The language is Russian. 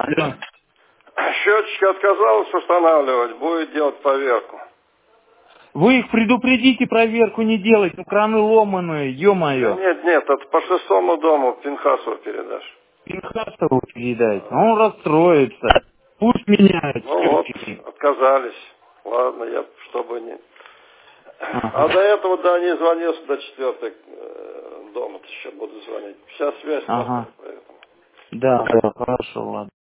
Алло. Счетчик отказалась устанавливать, будет делать проверку. Вы их предупредите проверку не делать, ну краны ломаные, Да ё-моё. нет, это по 6-му дому Пинхасову передашь. Пинхасову передать, он расстроится. Пусть меняют Ну вот, счетчики. отказались. Ладно, я чтобы не... А до Ага. этого, да, не звонился до 4-й дома, еще буду звонить. Сейчас связь плохая, Ага. поэтому. Да, хорошо, ладно.